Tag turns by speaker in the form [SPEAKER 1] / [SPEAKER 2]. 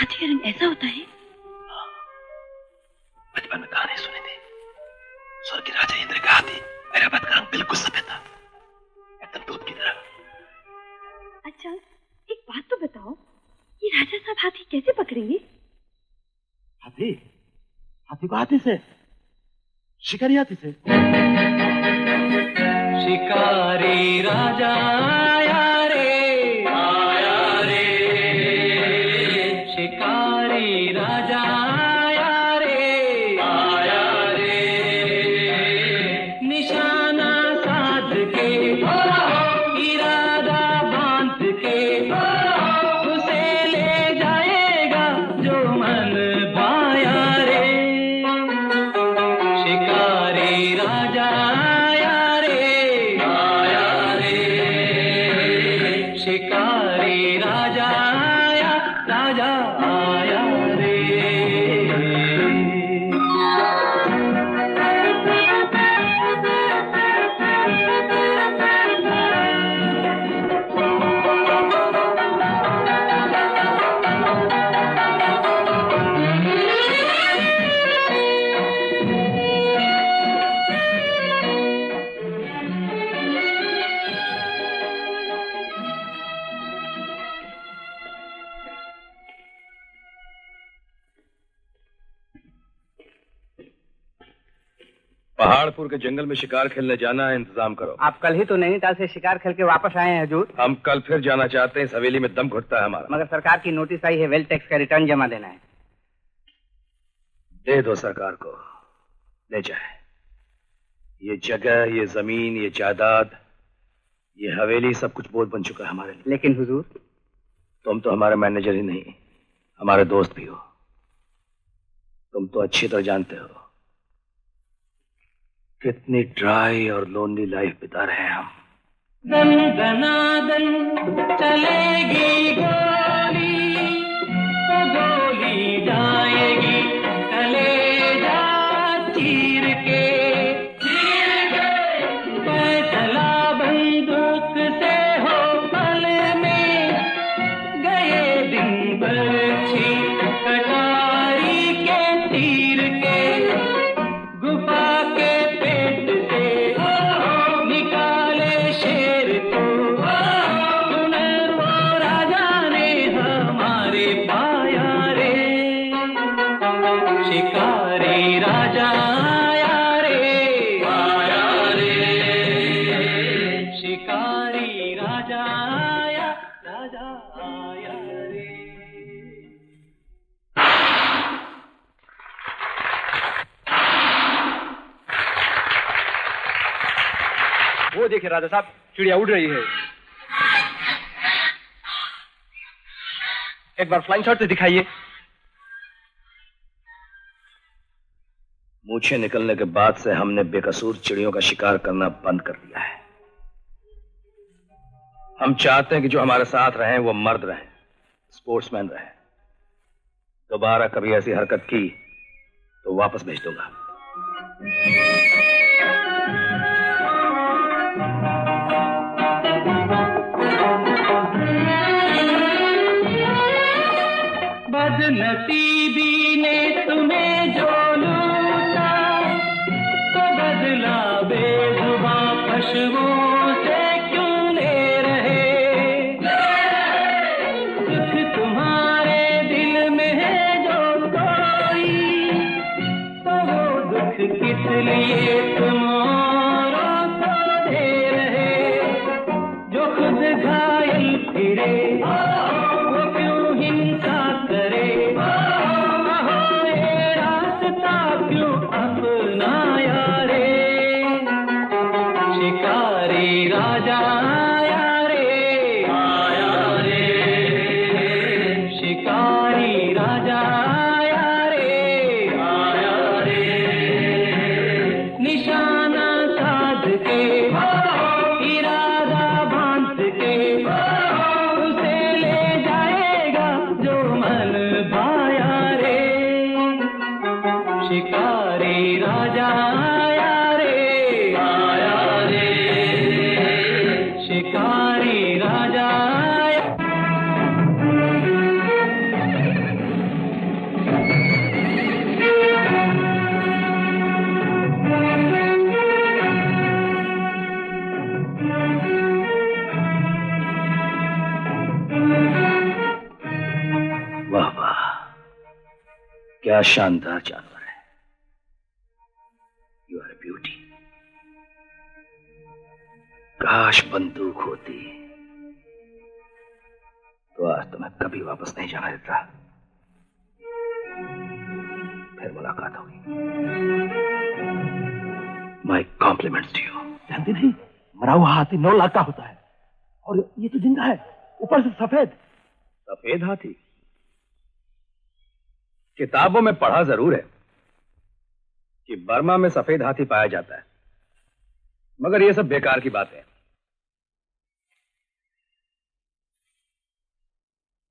[SPEAKER 1] हाथी का रंग ऐसा होता है?
[SPEAKER 2] बचपन में कहानी सुनी थी। स्वर्ग के राजा इंद्र का हाथी ऐरावत का रंग बिल्कुल सफेद था, एकदम दूध की तरह।
[SPEAKER 1] अच्छा, एक बात तो बताओ, ये राजा साहब हाथी कैसे पकड़ेंगे?
[SPEAKER 2] हाथी? हाथी को हाथी से, शिकारी हाथी से।
[SPEAKER 3] शिकारी राजा आया रे, शिकारी राजा आया रे, निशाना साध के इरादा बांध के उसे ले जाएगा जो मन भाया रे। शिकारी राजा आया रे, शिकारी राजा आया, राजा आया रे।
[SPEAKER 2] पहाड़पुर के जंगल में शिकार खेलने जाना है, इंतजाम करो।
[SPEAKER 4] आप कल ही तो नैनीताल से शिकार खेल के वापस आए हैं हुजूर।
[SPEAKER 2] हम कल फिर जाना चाहते हैं, इस हवेली में दम घुटता है हमारा।
[SPEAKER 4] मगर सरकार की नोटिस आई है, वेल्थ टैक्स का रिटर्न जमा देना है।
[SPEAKER 2] दे दो सरकार को, ले जाए। ये जगह, ये जमीन, ये जायदाद, ये हवेली, सब कुछ बोझ बन चुका है हमारे लिए।
[SPEAKER 4] लेकिन हुजूर,
[SPEAKER 2] तुम तो हमारे मैनेजर ही नहीं, हमारे दोस्त भी हो। तुम तो अच्छी तरह जानते हो कितनी ड्राई और लोनली लाइफ बिता रहे हैं हम।
[SPEAKER 3] दन दनादन चलेगी गोली, तो गोली जाएगी कलेजा चीर के, फैसला बंदूक से हो पल में, गए दिन बरछी कटारी के तीर के, गुफा के पेट से निकाले शेर को, सुनर वो राजा ने हमारे पाया रे। शिकारी राजा आया रे, शिकारी राजा आया, राजा आया रे।
[SPEAKER 5] वो देखिए राजा साहब, चिड़िया उड़ रही है। एक बार फ्लाइंग शॉट से दिखाइए।
[SPEAKER 2] मूछें निकलने के बाद से हमने बेकसूर चिड़ियों का शिकार करना बंद कर दिया है। हम चाहते हैं कि जो हमारे साथ रहें वो मर्द रहें, स्पोर्ट्समैन रहें। दोबारा कभी ऐसी हरकत की तो वापस भेज दूंगा।
[SPEAKER 3] बदनसीबी ने तुम्हें जो लूटा, तो बदला बेजुबां पशुओं से क्यों ले रहे। दुख तुम्हारे दिल में है जो कोई, तो वो दुख किस लिए तुम औरों को दे रहे। जो खुद घायल फिरे वो क्यों हिंसा करे, रास्ता क्यों अपनाया रे। शिकारी राजा आया रे, शिकारी राजा आया रे, निशाना
[SPEAKER 2] क्या शानदार जानवर है। You are a beauty. काश बंदूक होती तो आज तुम्हें कभी वापस नहीं जाना देता। फिर मुलाकात होगी। My compliments to you.
[SPEAKER 6] जानती नहीं, मरा हुआ हाथी 9 लाख का होता है और ये तो जिंदा है, ऊपर से सफेद।
[SPEAKER 2] सफेद हाथी? किताबों में पढ़ा जरूर है कि बर्मा में सफेद हाथी पाया जाता है, मगर ये सब बेकार की बातें हैं।